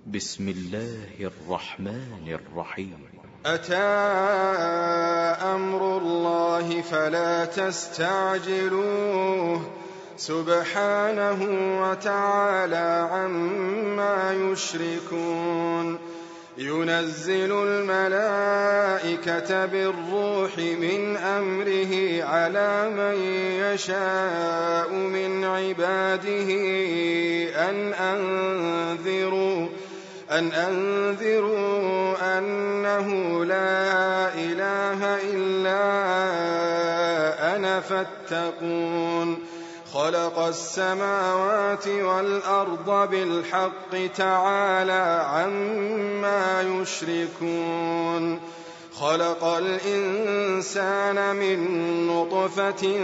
بسم الله الرحمن الرحيم. أتى أمر الله فلا تستعجلوه سبحانه وتعالى عما يشركون. ينزل الملائكة بالروح من أمره على من يشاء من عباده أن أنذروا أنه لا إله إلا أنا فاتقون. خلق السماوات والأرض بالحق تعالى عما يشركون. خلق الإنسان من نطفة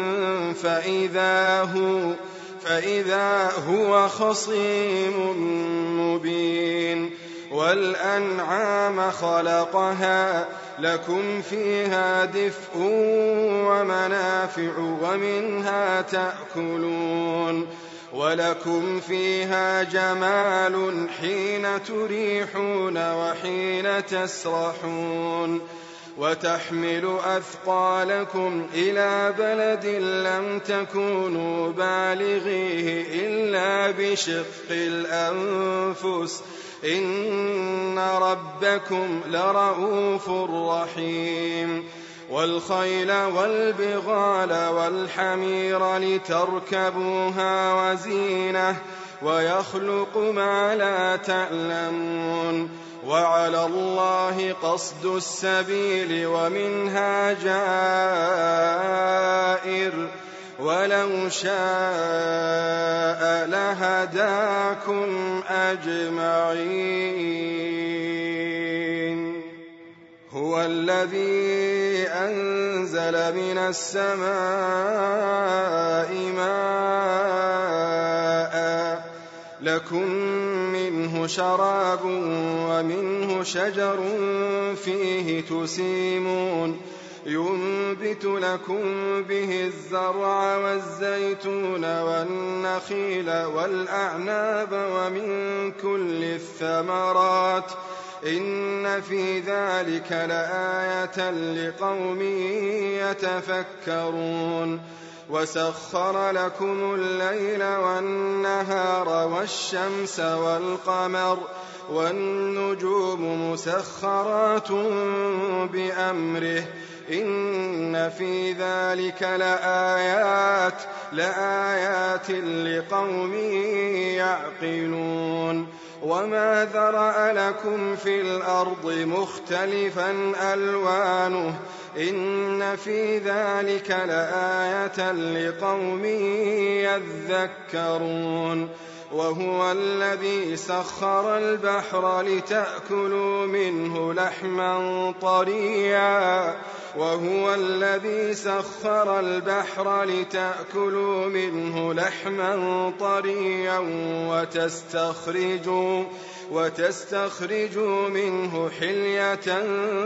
فإذا هو خصيم مبين. والأنعام خلقها لكم فيها دفء ومنافع ومنها تأكلون. ولكم فيها جمال حين تريحون وحين تسرحون. وتحمل أثقالكم إلى بلد لم تكونوا بالغيه إلا بشق الأنفس إن ربكم لرؤوف رحيم. والخيل والبغال والحمير لتركبوها وزينة ويخلق ما لا تعلمون. وعلى الله قصد السبيل ومنها جائر ولو شاء لهداكم أجمعين. هو الذي أنزل من السماء ماء لكم منه شراب ومنه شجر فيه تسيمون. ينبت لكم به الزرع والزيتون والنخيل والأعناب ومن كل الثمرات إن في ذلك لآية لقوم يتفكرون. وسخر لكم الليل والنهار والشمس والقمر والنجوم مسخرات بأمره إن في ذلك لآيات لقوم يعقلون. وما ذرأ لكم في الأرض مختلفا ألوانه إن في ذلك لآية لقوم يذكرون. وهو الذي سخر البحر لتأكلوا منه لحما طريا وتستخرجوا منه حلية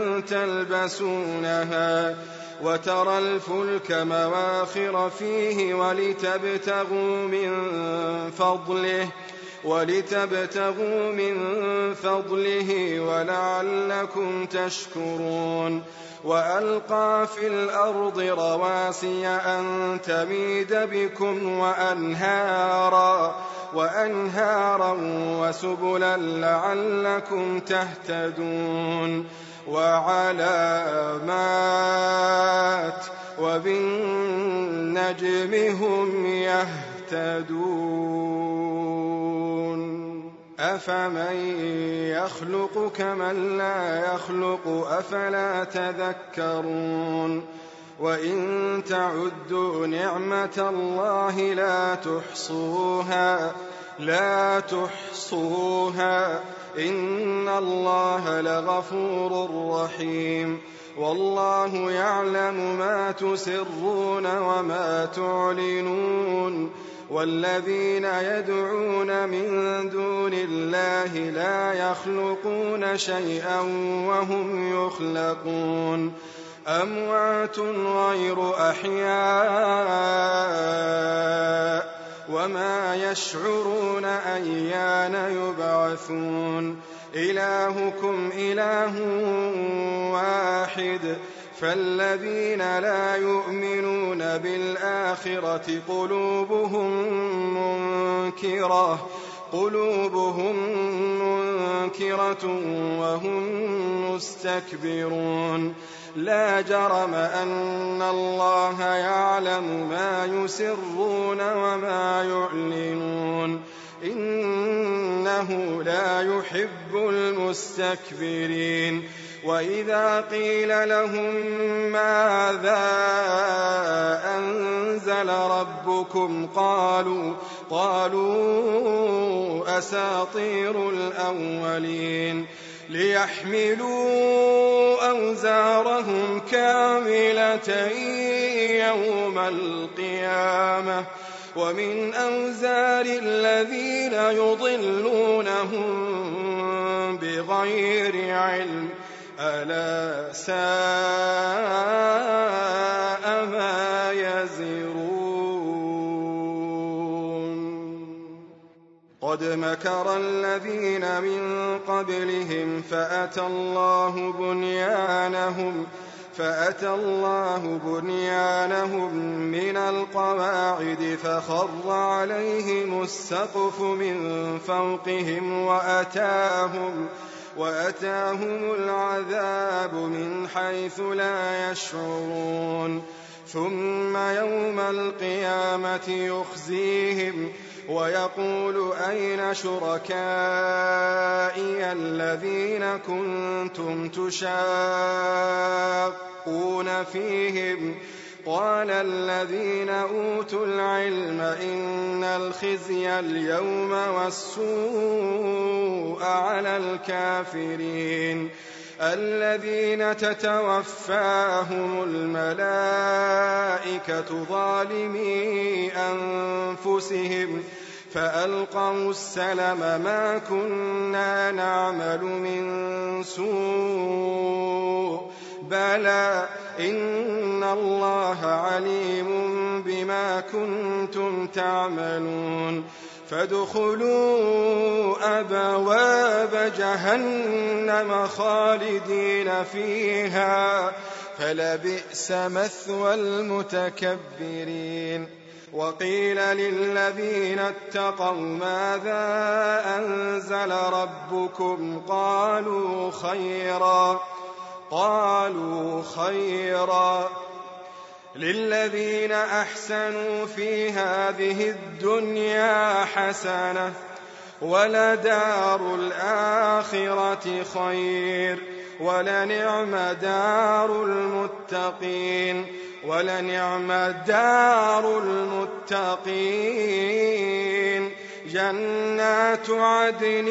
تلبسونها وترى الفلك مواخر فيه ولتبتغوا من فضله ولعلكم تشكرون. وألقى في الأرض رواسي أن تميد بكم وأنهارا وسبلا لعلكم تهتدون. وعلامات وبالنجم هم يهتدون. أفمن يخلق كمن لا يخلق أفلا تذكرون. وإن تعدوا نعمة الله لا تحصوها إن الله لغفور رحيم. والله يعلم ما تسرون وما تعلنون. والذين يدعون من دون الله لا يخلقون شيئا وهم يخلقون. أموات غير أحياء وما يشعرون أيان يبعثون إلهكم إله واحد فالذين لا يؤمنون بالآخرة قلوبهم منكرة وهم مستكبرون لا جرم أن الله يعلم ما يسرون وما يعلنون إنه لا يحب المستكبرين وإذا قيل لهم ماذا أنزل ربكم قالوا أساطير الأولين ليحملوا أوزارهم كاملة يوم القيامة ومن أوزار الذين يضلونهم بغير علم ألا ساء ما يزرون قد مكر الذين من قبلهم فأتى الله بنيانهم من القواعد فخر عليهم السقف من فوقهم وأتاهم العذاب من حيث لا يشعرون ثم يوم القيامة يخزيهم ويقول أين شركائي الذين كنتم تشاقون فيهم قال الذين أوتوا العلم إن الخزي اليوم والسوء على الكافرين الذين تتوفاهم الملائكة ظالمي أنفسهم فألقوا السلم ما كنا نعمل من سوء بلى إن الله عليم بما كنتم تعملون فادخلوا أبواب جهنم خالدين فيها فلبئس مثوى المتكبرين وقيل للذين اتقوا ماذا أنزل ربكم قالوا خيرا للذين أحسنوا في هذه الدنيا حسنة ولدار الآخرة خير ولنعم دار المتقين جنات عدن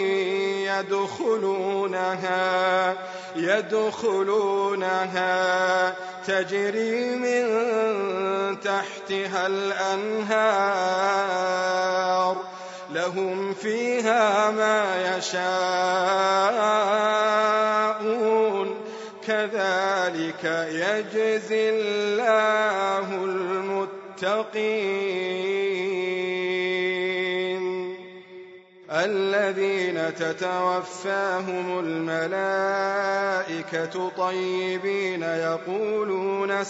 يدخلونها تجري من تحتها الأنهار لهم فيها ما يشاءون كذلك يجزي الله المتقين الذين تتوفاهم الملائكة طيبين يقولون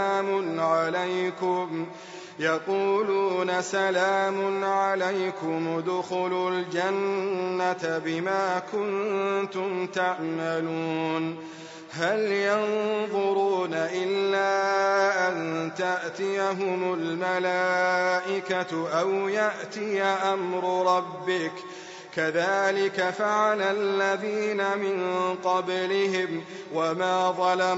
سلام عليكم ادخلوا الجنة بما كنتم تعملون هل ينظرون إلا أن تأتيهم الملائكة أو يأتي أمر ربك كذلك فعل الذين من قبلهم وما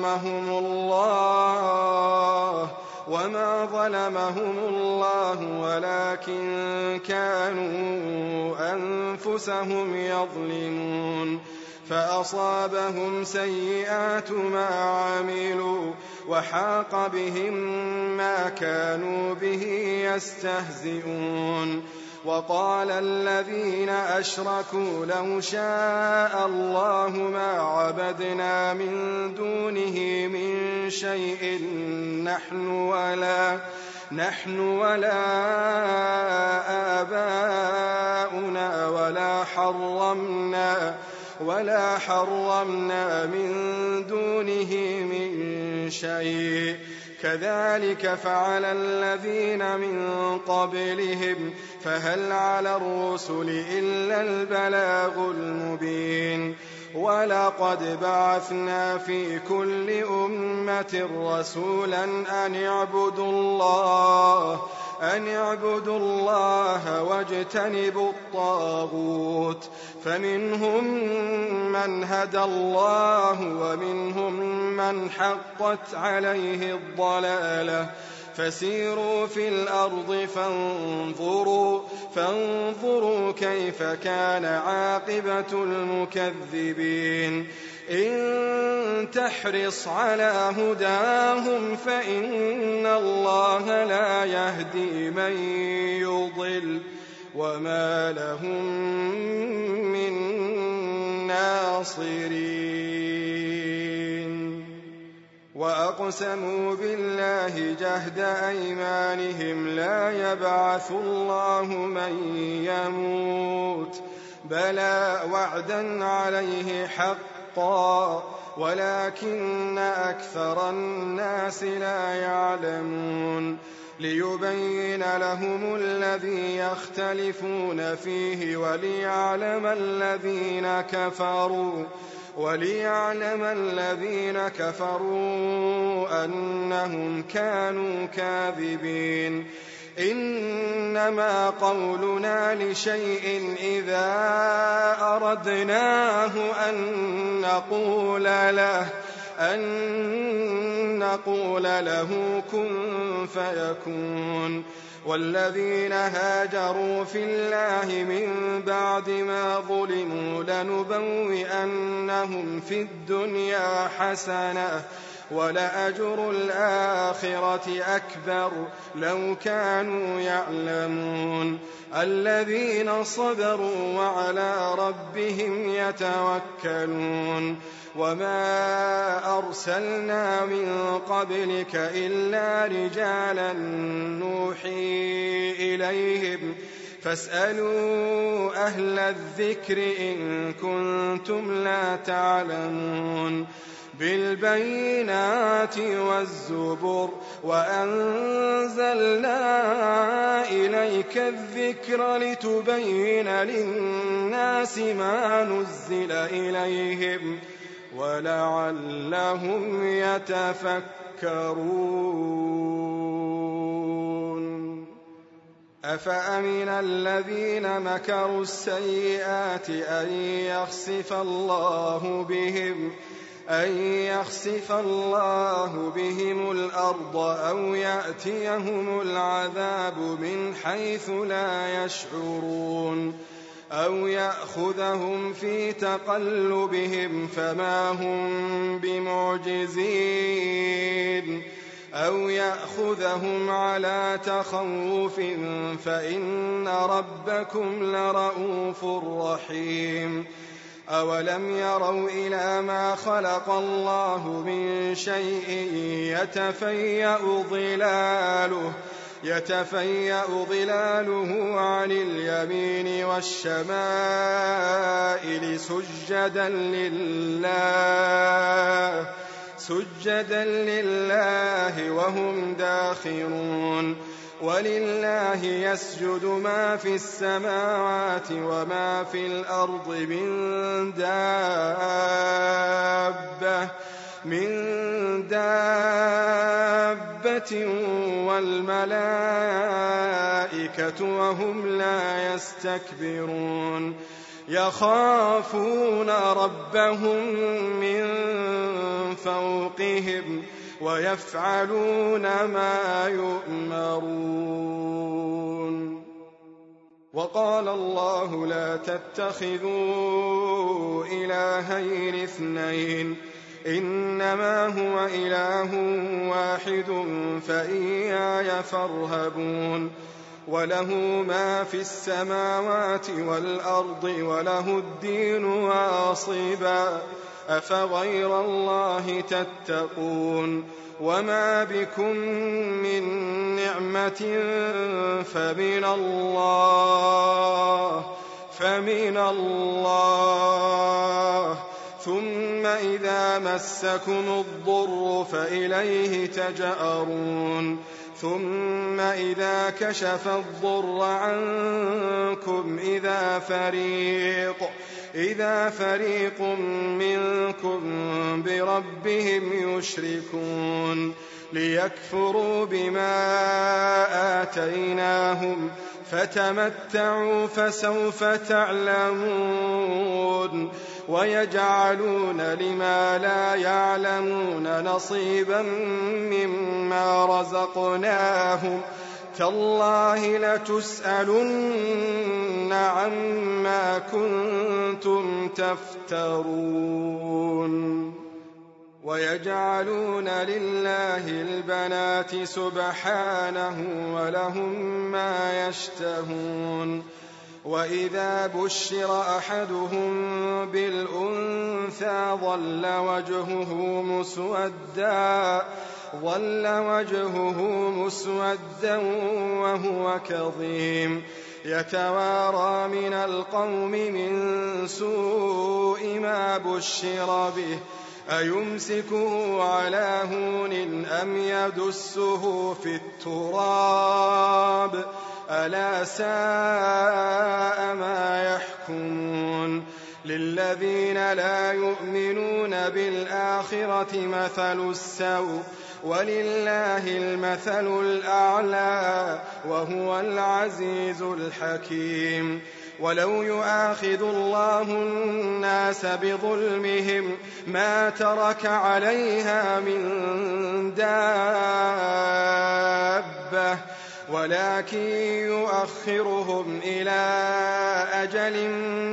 ظلمهم الله ولكن كانوا أنفسهم يظلمون فأصابهم سيئات ما عملوا وحاق بهم ما كانوا به يستهزئون وقال الذين أشركوا لو شاء الله ما عبدنا نحن ولا آباؤنا ولا حرمنا من دونه من شيء كذلك فعل الذين من قبلهم فهل على الرسل إلا البلاغ المبين ولقد بعثنا في كل أمة رسولا أن اعبدوا الله واجتنبوا الطاغوت فمنهم من هدى الله ومنهم من حقت عليه الضلالة فسيروا في الأرض فانظروا كيف كان عاقبة المكذبين إن تحرص على هداهم فإن الله لا يهدي من يضل وما لهم من ناصرين وأقسموا بالله جهد أيمانهم لا يبعث الله من يموت بلى وعدا عليه حقا ولكن أكثر الناس لا يعلمون ليبين لهم الذي يختلفون فيه وليعلم الذين كفروا أنهم كانوا كاذبين إنما قولنا لشيء إذا أردناه أن نقول له كن فيكون والذين هاجروا في الله من بعد ما ظلموا لنبوئنهم في الدنيا حسنة ولأجر الآخرة أكبر لو كانوا يعلمون الذين صبروا وعلى ربهم يتوكلون وما أرسلنا من قبلك إلا رجالا نوحي إليهم فاسألوا أهل الذكر إن كنتم لا تعلمون بالبينات والزبر وأنزلنا إليك الذكر لتبين للناس ما نزل إليهم ولعلهم يتفكرون أفأمن الذين مكروا السيئات أن يخسف الله بهم الأرض أو يأتيهم العذاب من حيث لا يشعرون أو يأخذهم في تقلبهم فما هم بمعجزين أو يأخذهم على تخوف فإن ربكم لرؤوف رحيم أولم يروا إلى ما خلق الله من شيء يتفيأ ظلاله عن اليمين والشمائل سجدا لله وهم داخرون ولله يسجد ما في السماوات وما في الأرض من دابة والملائكة وهم لا يستكبرون يخافون ربهم من فوقهم ويفعلون ما يؤمرون وقال الله لا تتخذوا إلهين اثنين إنما هو إله واحد فإياي فارهبون وله ما في السماوات والأرض وله الدين واصبا أفغير الله تتقون وما بكم من نعمة فمن الله ثم إذا مسكم الضر فإليه تجأرون ثم إذا كشف الضر عنكم إذا فريق منكم بربهم يشركون ليكفروا بما آتيناهم فتمتعوا فسوف تعلمون ويجعلون لما لا يعلمون نصيبا مما رزقناهم تالله لتسألن عما كنتم تفترون ويجعلون لله البنات سبحانه ولهم ما يشتهون وإذا بشر أحدهم بالأنثى ظل وجهه مسودا وهو كظيم يتوارى من القوم من سوء ما بشر به أيمسكه على هون أم يدسه في التراب ألا ساء ما يحكمون للذين لا يؤمنون بالآخرة مثل السوء ولله المثل الأعلى وهو العزيز الحكيم ولو يؤاخذ الله الناس بظلمهم ما ترك عليها من دابة ولكن يؤخرهم إلى أجل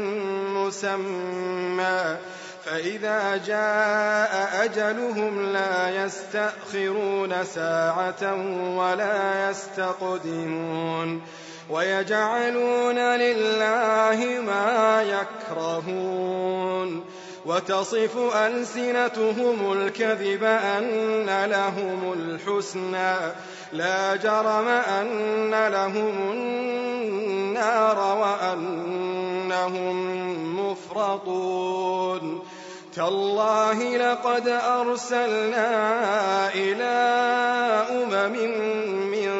مسمى فإذا جاء أجلهم لا يستأخرون ساعة ولا يستقدمون ويجعلون لله ما يكرهون وتصف ألسنتهم الكذب أن لهم الحسنى لا جرم أن لهم النار وأنهم مفرطون تالله لقد أرسلنا إلى من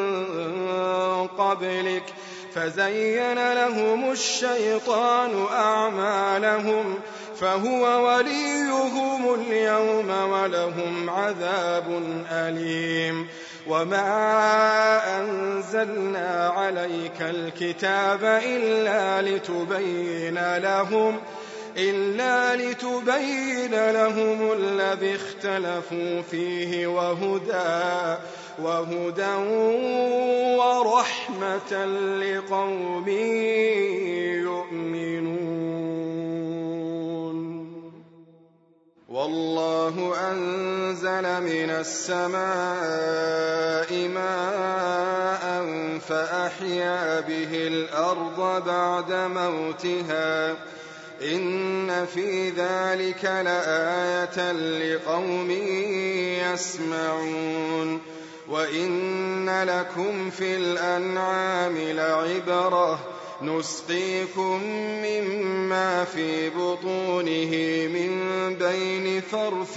قبلك فزين لهم الشيطان أعمالهم فهو وليهم اليوم ولهم عذاب أليم وما أنزلنا عليك الكتاب إلا لتبين لهم الذي اختلفوا فيه وهدى ورحمة لقوم يؤمنون والله أنزل من السماء ماء فأحيا به الأرض بعد موتها إن في ذلك لآية لقوم يسمعون وإن لكم في الأنعام لعبرة نسقيكم مما في بطونه من بين فرث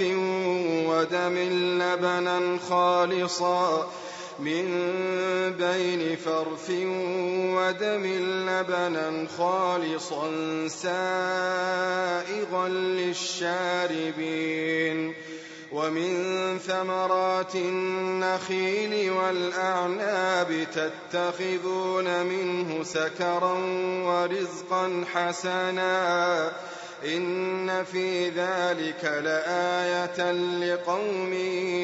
ودم لبنا خالصا سائغا للشاربين ومن ثمرات النخيل والأعناب تتخذون منه سكرا ورزقا حسنا إن في ذلك لآية لقوم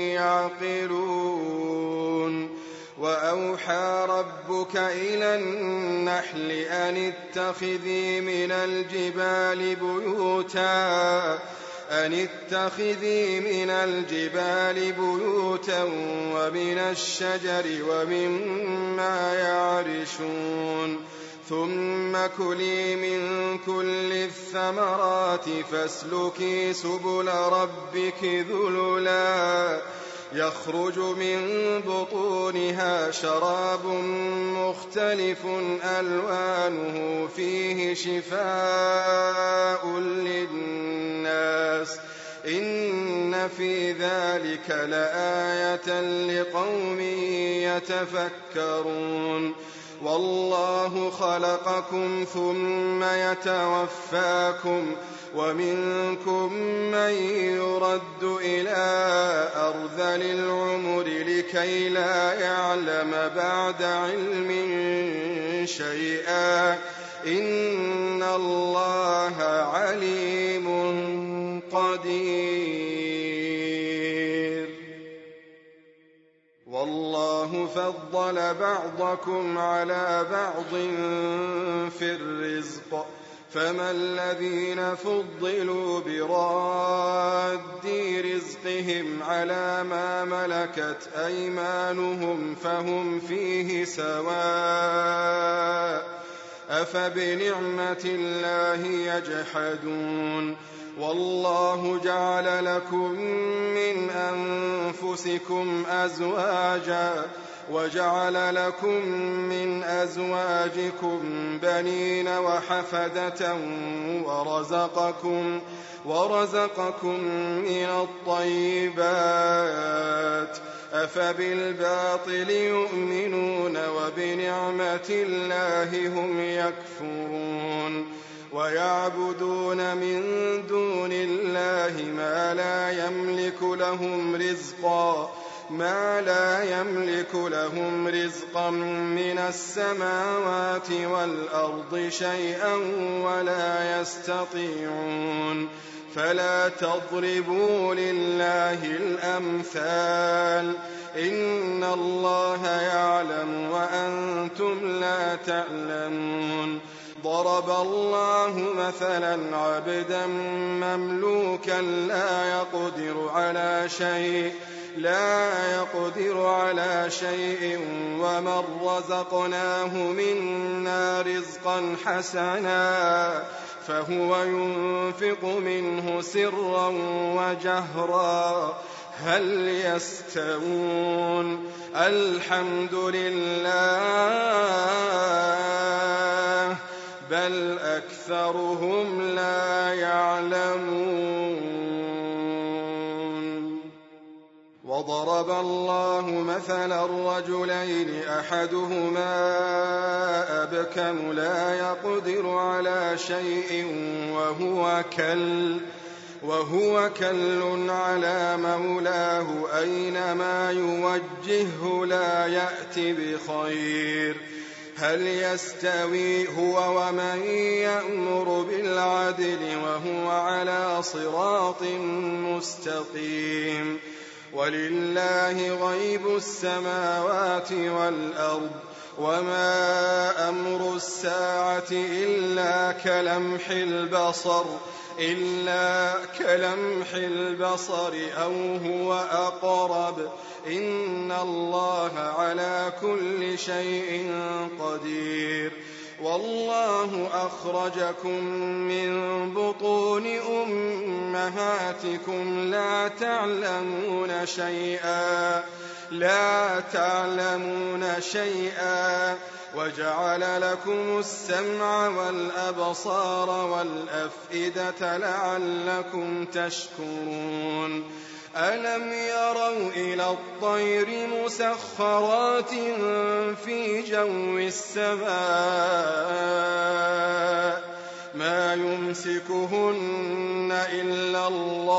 يعقلون وأوحى ربك إلى النحل أن اتخذي من الجبال بيوتا ومن الشجر ومما يعرشون ثم كلي من كل الثمرات فاسلكي سبل ربك ذللا يخرج من بطونها شراب مختلف ألوانه فيه شفاء للناس إن في ذلك لآية لقوم يتفكرون والله خلقكم ثم يتوفاكم ومنكم من يرد إلى أرذل العمر لكي لا يعلم بعد علم شيئا إن الله عليم قدير والله فضل بعضكم على بعض في الرزق فما الذين فضلوا براد رزقهم على ما ملكت أيمانهم فهم فيه سواء أفبنعمة الله يجحدون والله جعل لكم من أنفسكم أزواجا وجعل لكم من أزواجكم بنين وحفدة ورزقكم من الطيبات أفبالباطل يؤمنون وبنعمة الله هم يكفرون ويعبدون من دون الله ما لا يملك لهم رزقا من السماوات والأرض شيئا ولا يستطيعون فلا تضربوا لله الأمثال إن الله يعلم وأنتم لا تعلمون ضرب الله مثلا عبدا مملوكا لا يقدر على شيء ومن رزقناه منا رزقا حسنا فهو ينفق منه سرا وجهرا هل يستوون الحمد لله بل أكثرهم لا يعلمون وضرب الله مثلا الرجلين أحدهما أبكم لا يقدر على شيء وهو كل على مولاه أينما يوجهه لا يأتي بخير هل يستوي هو ومن يأمر بالعدل وهو على صراط مستقيم ولله غيب السماوات والأرض وما أمر الساعة إلا كلمح البصر أو هو أقرب إن الله على كل شيء قدير والله أخرجكم من بطون أمهاتكم لا تعلمون شيئا وجعل لكم السمع والأبصار والأفئدة لعلكم تشكرون ألم يروا إلى الطير مسخرات في جو السماء ما يمسكهن إلا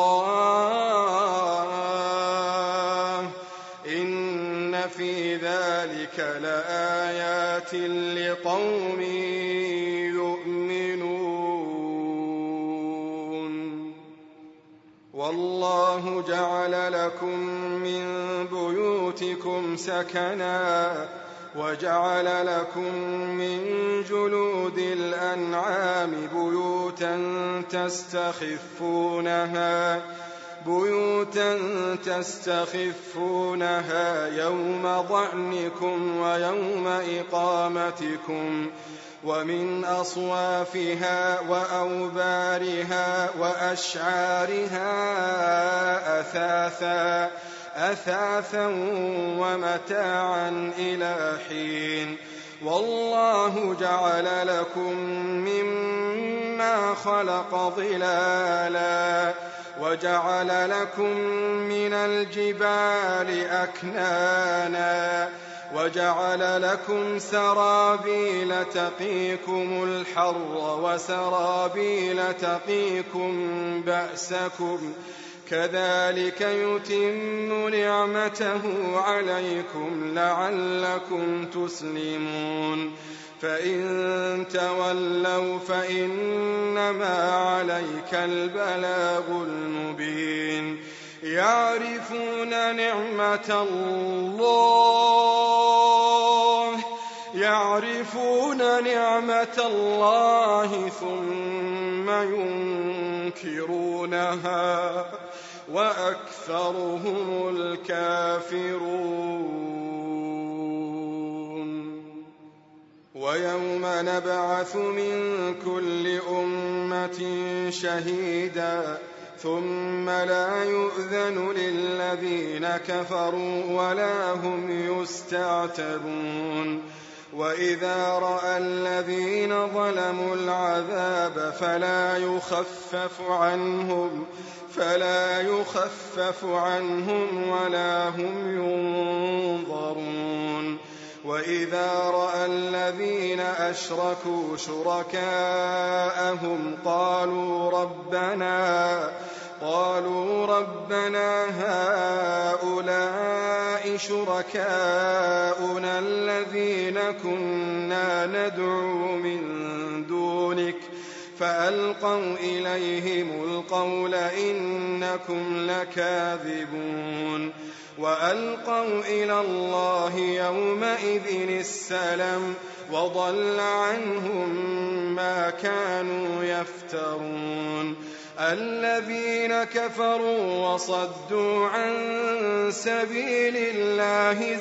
الله إن في ذلك لآيات لقوم يؤمنون والله جعل لكم من بيوتكم سكنا وجعل لكم من جلود الأنعام بيوتا تستخفونها يوم ضعنكم ويوم إقامتكم ومن أصوافها وأوبارها وأشعارها أثاثا ومتاعا إلى حين. والله جعل لكم مما خلق ظلالا وجعل لكم من الجبال أكنانا وجعل لكم سرابيل تقيكم الحر وسرابيل تقيكم بأسكم كذلك يتم نعمته عليكم لعلكم تسلمون. فإن تولوا فإنما عليك البلاغ المبين. يعرفون نعمة الله ثم ينكرونها وأكثرهم الكافرون. ويوم نبعث من كل أمة شهيدا ثم لا يؤذن للذين كفروا ولا هم يستعتبون. وإذا رأى الذين ظلموا العذاب فلا يخفف عنهم ولا هم ينظرون. وإذا رأى الذين أشركوا شركاءهم قالوا ربنا هؤلاء شركاؤنا الذين كنا ندعو من دونك فألقوا إليهم القول إنكم لكاذبون. وألقوا إلى الله يومئذ السلام وضل عنهم ما كانوا يفترون. الذين كفروا وصدوا عن سبيل الله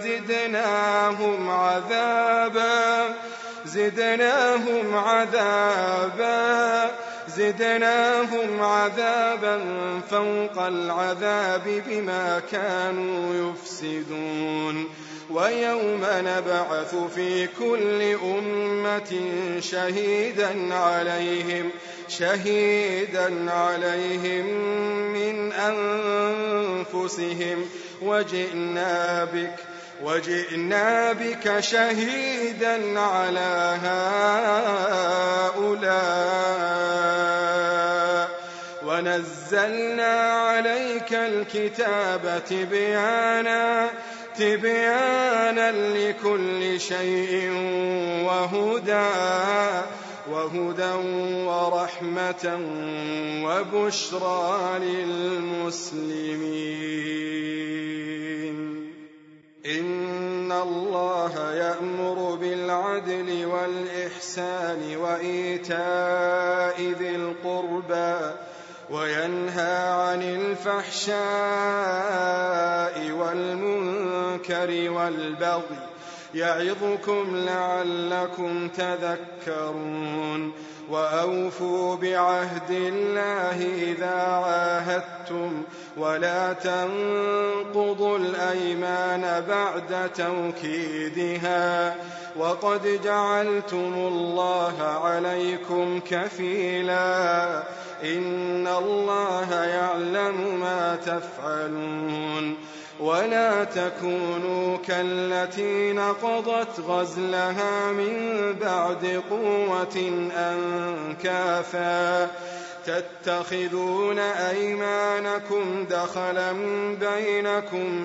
زدناهم عذابا فوق العذاب بما كانوا يفسدون. ويوم نبعث في كل أمة شهيدا عليهم من أنفسهم وجئنا بك شهيدا على هؤلاء ونزلنا عليك الكتاب تبيانا لكل شيء وهدى ورحمة وبشرى للمسلمين. إن الله يأمر بالعدل والإحسان وإيتاء ذي القربى وينهى عن الفحشاء والمنكر والبغي يعظكم لعلكم تذكرون. وأوفوا بعهد الله إذا عاهدتم ولا تنقضوا الأيمان بعد توكيدها وقد جعلتم الله عليكم كفيلا إن الله يعلم ما تفعلون. ولا تكونوا كالتي نقضت غزلها من بعد قوة أنكاثا تتخذون أيمانكم دخلا بينكم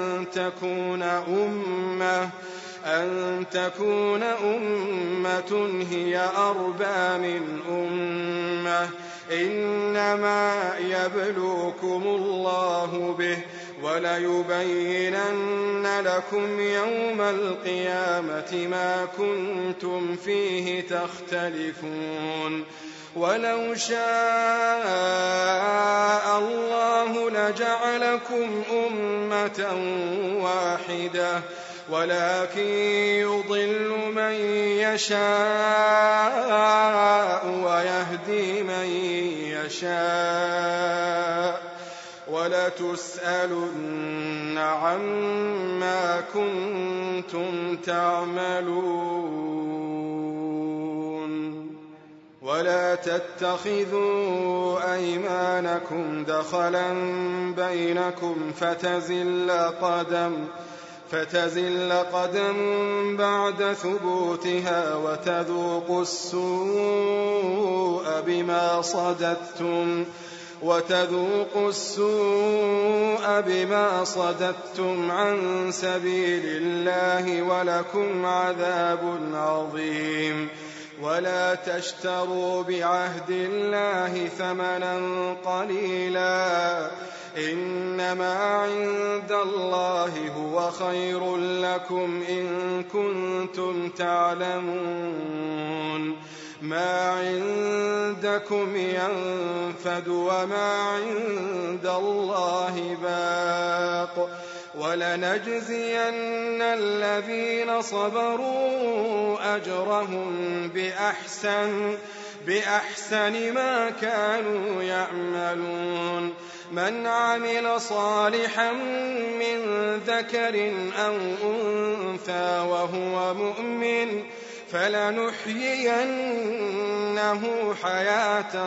أن تكون أمة هي أربى من أمة إنما يبلوكم الله به وليبينن لكم يوم القيامة ما كنتم فيه تختلفون. ولو شاء الله لجعلكم أمة واحدة ولكن يضل من يشاء ويهدي من يشاء ولتسألن عما كنتم تعملون ولا تتخذوا أيمانكم دخلا بينكم فتزل قدم بعد ثبوتها وتذوقوا السوء بما صددتم عن سبيل الله ولكم عذاب عظيم ولا تشتروا بعهد الله ثمنا قليلا إنما عند الله هو خير لكم إن كنتم تعلمون ما عندكم ينفد وما عند الله باق ولنجزين الذين صبروا أجرهم بأحسن ما كانوا يعملون من عمل صالحا من ذكر أو أنثى وهو مؤمن فلنحيينه حياة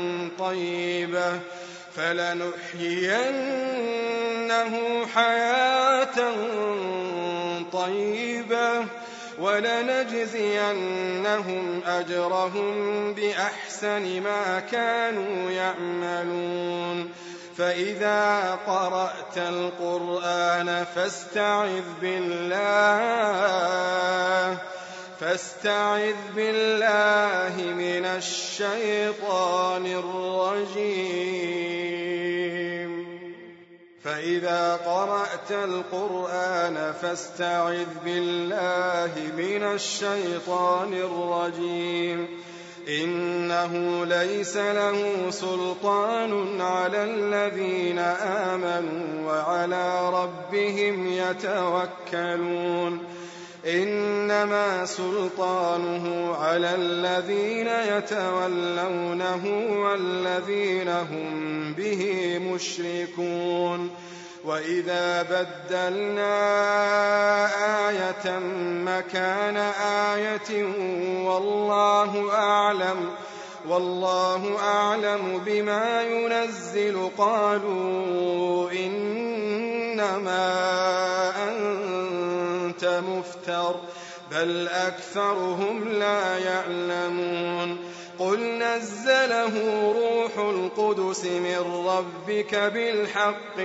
طيبة ولنجزينهم أجرهم بأحسن ما كانوا يعملون فإذا قرأت القرآن فاستعذ بالله من الشيطان الرجيم فإذا قرأت القرآن فاستعذ بالله من الشيطان الرجيم إنه ليس له سلطان على الذين آمنوا وعلى ربهم يتوكلون إنما سلطانه على الذين يتولونه والذين هم به مشركون وإذا بدلنا آية مكان آية والله أعلم بما ينزل قالوا إنما أنت مفتر بل أكثرهم لا يعلمون قل نزله روح القدس من ربك بالحق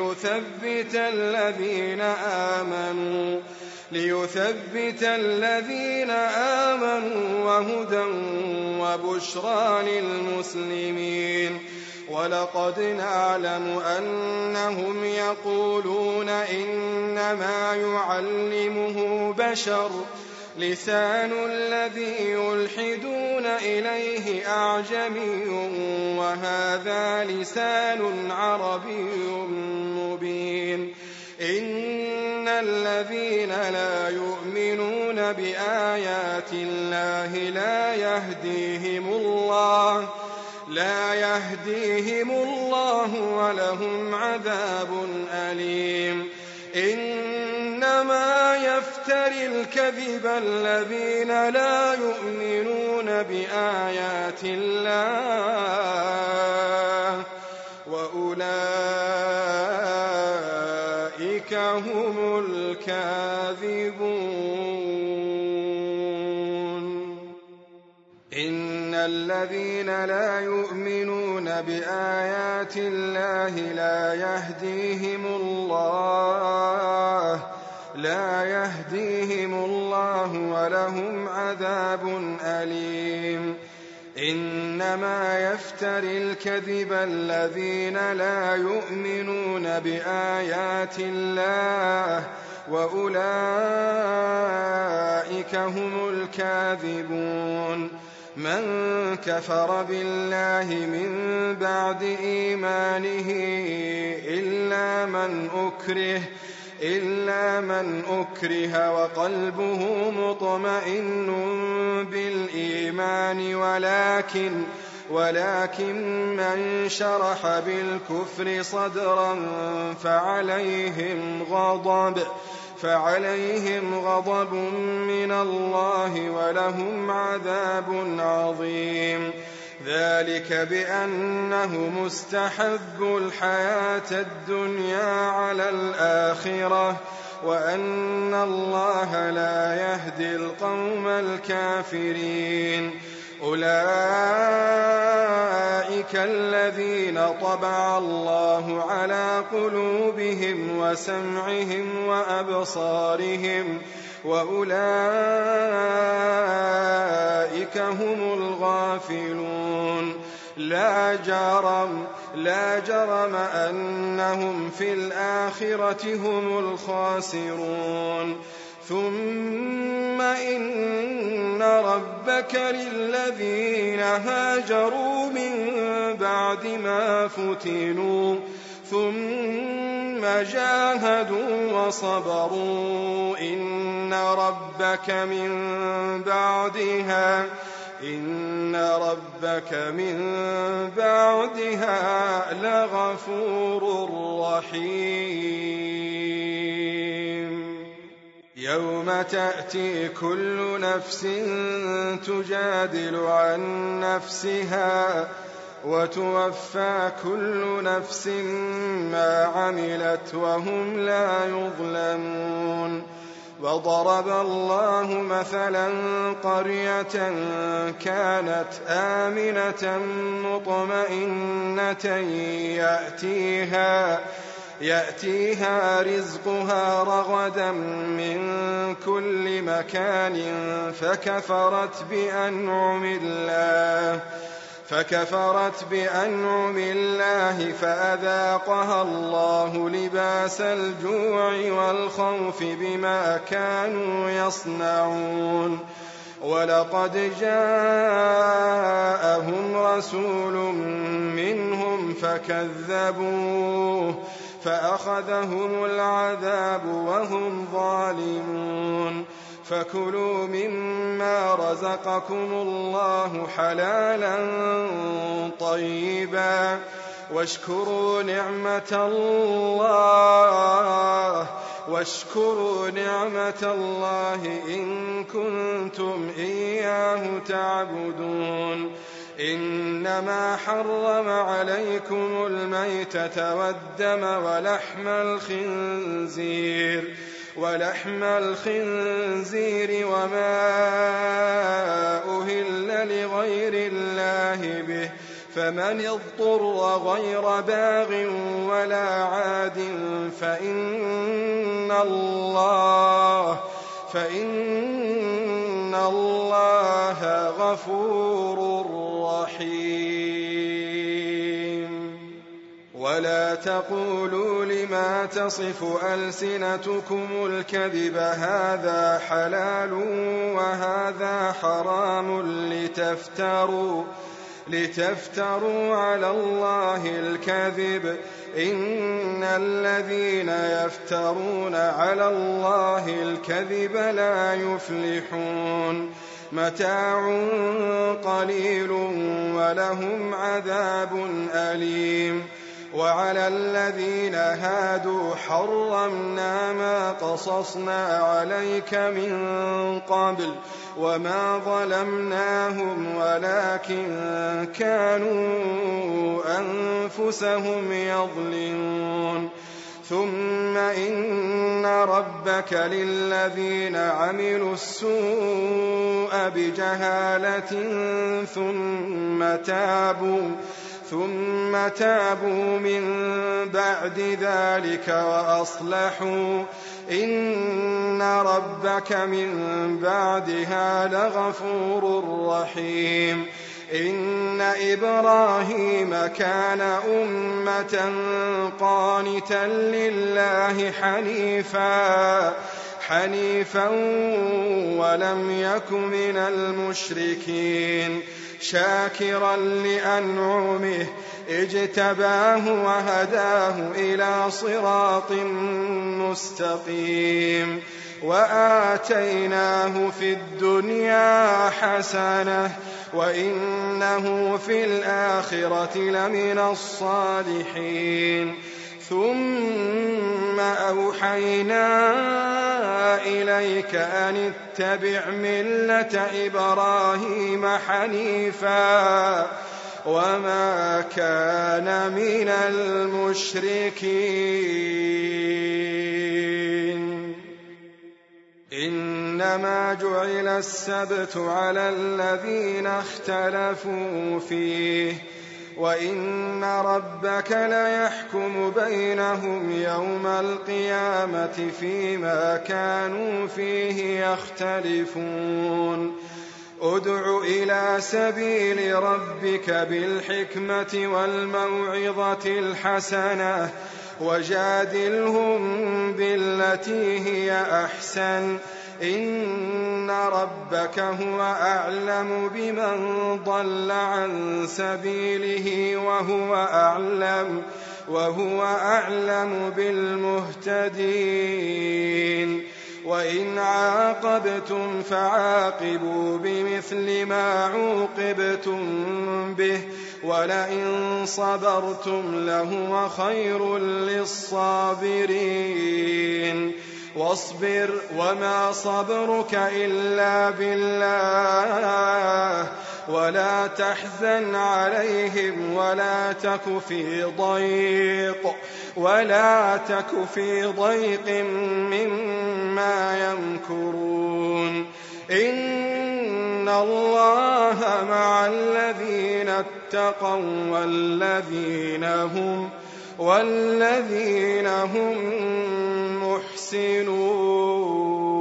ليثبت الذين آمنوا وهدى وبشرى للمسلمين ولقد نعلم أنهم يقولون إنما يعلمه بشر لسان الذي يلحدون إليه أعجمي وهذا لسان عربي مبين إن الذين لا يؤمنون بآيات الله لا يهديهم الله ولهم عذاب أليم إنما يفتري الكذب الذين لا يؤمنون بآيات الله وأولئك هم الكاذبون إن الذين لا يؤمنون بآيات الله لا يهديهم الله ولهم عذاب أليم إنما يفتري الكذب الذين لا يؤمنون بآيات الله وأولئك هم الكاذبون من كفر بالله من بعد إيمانه إلا من أكره وقلبه مطمئن بالإيمان ولكن من شرح بالكفر صدرا فعليهم غضب من الله ولهم عذاب عظيم. ذلك بأنهم استحبوا الحياة الدنيا على الآخرة وأن الله لا يهدي القوم الكافرين. أولئك الذين طبع الله على قلوبهم وسمعهم وأبصارهم وأولئك هم الغافلون. لا جرم أنهم في الآخرة هم الخاسرون. ثم إن ربك للذين هاجروا من بعد ما فتنوا ثم جاهدوا وصبروا إن ربك من بعدها لغفور رحيم. يوم تأتي كل نفس تجادل عن نفسها وتوفى كل نفس ما عملت وهم لا يظلمون. وضرب الله مثلا قرية كانت آمنة مطمئنة يأتيها رزقها رغدا من كل مكان فكفرت بأنعم الله فأذاقها الله لباس الجوع والخوف بما كانوا يصنعون. ولقد جاءهم رسول منهم فكذبوه فأخذهم العذاب وهم ظالمون. فكلوا مما رزقكم الله حلالا طيبا واشكروا نعمة الله إن كنتم إياه تعبدون. إنما حرم عليكم الميتة والدم ولحم الخنزير وما أهل لغير الله به فمن اضطر غير باغ ولا عاد فإن الله غفور رحيم. ولا تقولوا لما تصف ألسنتكم الكذب هذا حلال وهذا حرام لتفتروا على الله الكذب. إن الذين يفترون على الله الكذب لا يفلحون. متاع قليل ولهم عذاب أليم. وعلى الذين هادوا حرمنا ما قصصنا عليك من قبل وما ظلمناهم ولكن كانوا أنفسهم يظلمون. ثم إن ربك للذين عملوا السوء بجهالة ثم تابوا من بعد ذلك وأصلحوا إن ربك من بعدها لغفور رحيم. إن إبراهيم كان أمة قانتا لله حنيفا ولم يك من المشركين. شاكرا لأنعمه اجتباه وهداه إلى صراط مستقيم وآتيناه في الدنيا حسنة وإنه في الآخرة لمن الصالحين ثم أوحينا إليك أن اتبع ملة إبراهيم حنيفا وما كان من المشركين إنما جعل السبت على الذين اختلفوا فيه وإن ربك ليحكم بينهم يوم القيامة فيما كانوا فيه يختلفون ادع إلى سبيل ربك بالحكمة والموعظة الحسنة وجادلهم بالتي هي أحسن إن ربك هو أعلم بمن ضل عن سبيله وهو أعلم بالمهتدين وإن عاقبتم فعاقبوا بمثل ما عوقبتم به ولئن صبرتم لهو خير للصابرين واصبر وما صبرك إلا بالله ولا تحزن عليهم ولا تك في ضيق مما يمكرون إن الله مع الذين اتقوا والذين هم محسنون.